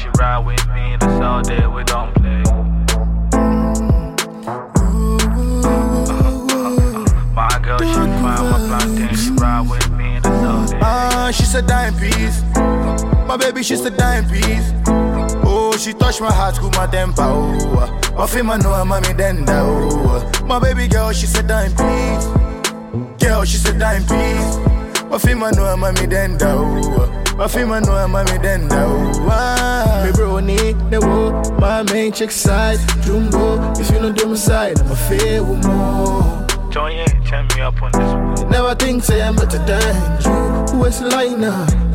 she ride with me, that's all day we don't play. My girl, she find my plantain, she ride with me, that's all day. She's a dime piece. My baby, she's a dime piece. Oh, she touched my heart, cool my temper. Oh, my female know I'm mommy denda. Oh, my baby girl, she's a dime piece. Girl, she's a dime piece. My female know I'm mommy denda. Oh, my female know I'm mommy denda. Oh, me bro need the wo. My main chick side, Jumbo. If you don't do my side, I'm a fair woman. Join in, turn me up on this one. Never think say I'm better than you. Who is the liner?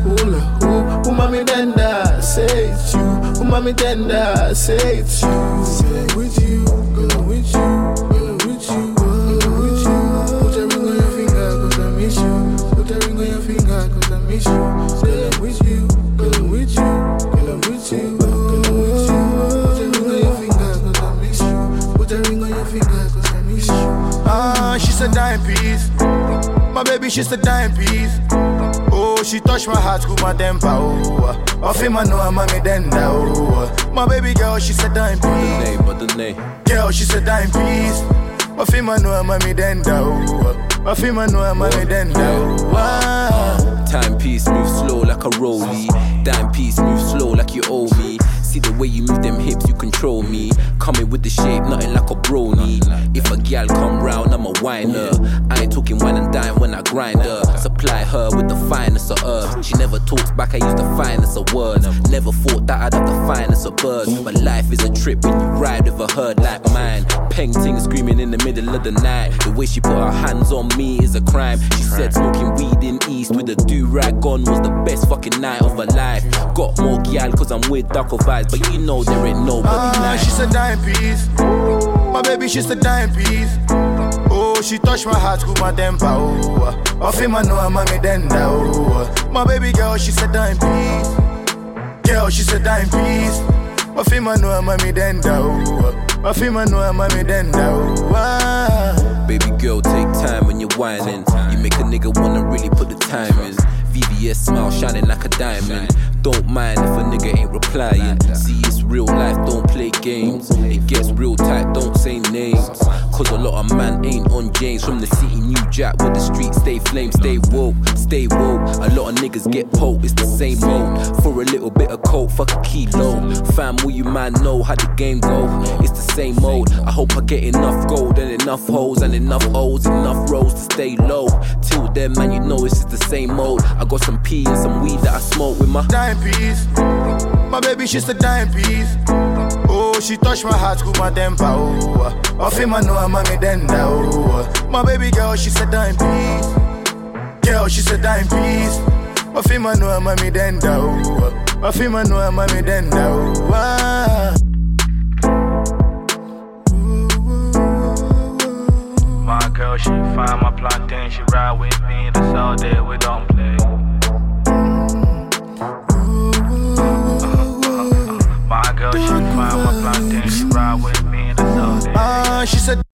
Who mommy denda? Say it's you. Who mommy denda? Say it's you. Say with you, girl with you, girl with you, girl with you. Put a ring on your finger 'cause I miss you. Put a ring on your finger 'cause I miss you. Girl with you, girl with you, girl with you, girl with you. Put a ring on your finger 'cause I miss you. Put a ring on your finger 'cause I miss you. She's a dime piece. My baby, she's a dime piece. Oh, she touched my heart, cool my temper. Oh, my female know I'm mommy denda. Oh, my baby girl, she's a dime piece. But the name. Girl, she's a dime piece. My female know I'm mommy denda. Oh, my female know I'm mommy denda. Oh, Timepiece move slow like a rollie. Dime piece move slow like you owe me. See the way you move them hips, you control me. Coming with the shape, nothing like a brony. If a gal come round, I'm a whiner. I ain't talking wine and dine when I grind her. Supply her with the finest of herbs. She never talks back, I use the finest of words. Never thought that I'd have the finest of birds. But life is a trip when you ride with a herd like mine. Peng ting screaming in the middle of the night. The way she put her hands on me is a crime. She said smoking weed in East with a do-rag on was the best fucking night of her life. Got more gal cause I'm with Duckle vibes, but you know there ain't nobody nice. She's a dime piece. My baby, she's a dime piece. Oh, she touched my heart, cool my temper. Oh, my female know I'm mommy denda. Oh, my baby girl, she's a dime piece. Girl, she's a dime piece. My female know I'm mommy denda. Oh, my female know I'm mommy denda. Oh, baby girl, take time when you're whining. You make a nigga wanna really put the time in. VVS smile shining like a diamond. Don't mind if a nigga ain't replying. See, it's real life, don't play games. It gets real tight, don't say names. Cause a lot of man ain't on James. From the city, New Jack, where the streets stay flame, stay woke, stay woke. A lot of niggas get poked, it's the same mode. For a little bit of coke, fuck a kilo. Fam, will you man know how the game go? It's the same mode. I hope I get enough gold and enough hoes and enough O's, enough rows to stay low. Till then, man, you know it's just the same mode. I got some pee and some weed that I smoke with my dime piece. My baby, she's a dime piece. Oh, she touched my heart, cool my temper. Oh, my female know I'm mommy denda. Oh, my baby girl, she's a dime piece. Girl, she's a dime piece. My female know I'm mommy denda. Oh, my female know I'm mommy denda. Oh, My girl, she find my plantain, she ride with me, that's all day we don't play. My girl, she find my plantain, she ride with me, that's all day. she said